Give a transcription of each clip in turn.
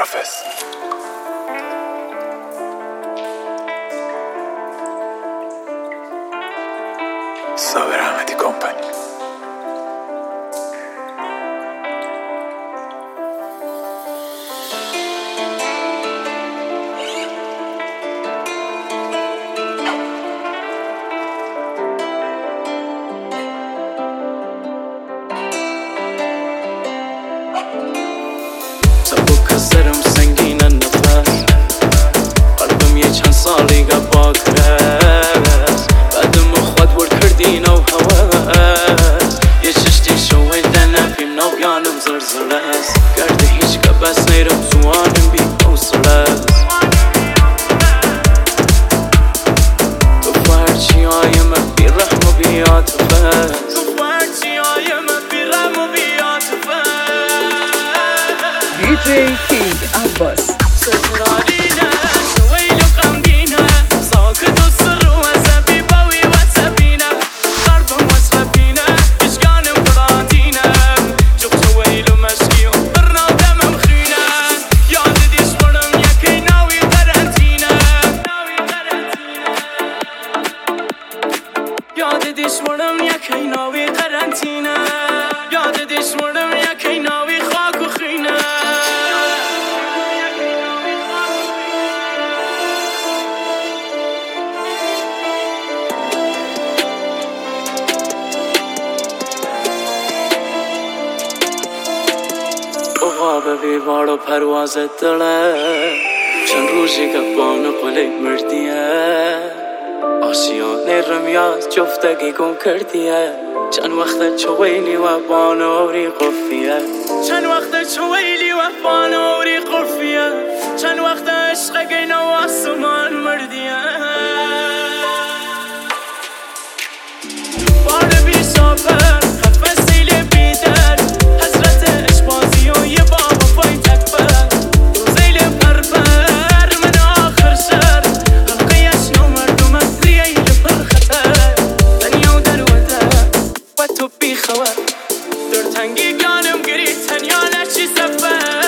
گرافس. صابر احمدی کمپانی. سبک سرم سنگین نفس، قلبم یه چند سالی گپا کرد، بعدم خود ور کردین و هواس، یه چشتی شوی دنفیم نو یانم زرزر است، کرده هیچ کبس نیرم زوانم بی حوصله است. تو فرچی های من بی رحم و بی عاطفه است، تو فرچی های من بی رحم و بی عاطفه است. DJ King Abbas. سرارينا شويلو قمدينا ساكت السر وزبي بوي وسبينا غرب وسبينا اشقان فراتينا جوب شويلو مشكي وقرنا ودم مخينا يا ديش ورم يا كيناوي قرنتينا يا ديش ورم يا كيناوي قرنتينا يا ديش ورم يا كيناوي خاك وخينا. خواب بیوار و پرواز دله چند روزی گپان قلی مردیه آسیانه رمیاز جفتگی گم کردیه چند وقت چویلی و بانوری قرفیه چند وقت چویلی و بانوری قرفیه چند وقت عشق گین و آسمان مردیه بار بی سافر تنگی گانم گری تنیا نشی سفر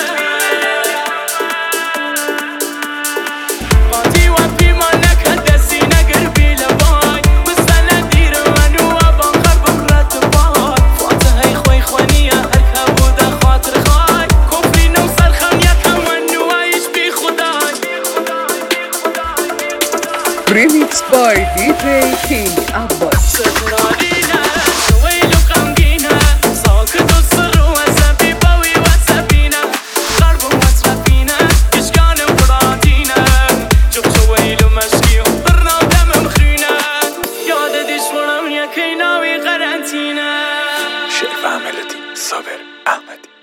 قاطی و پیمان نکد دستی نگر بی لبای مستند دیر منو و بانخر بکرت بای فاتحه خوی خوانیه هر که بوده خاطر خای کفری نو سرخم یکم منو و ایش بی خدای. Remixed by DJ King Abbas. شعر و ملودی صابر احمدی.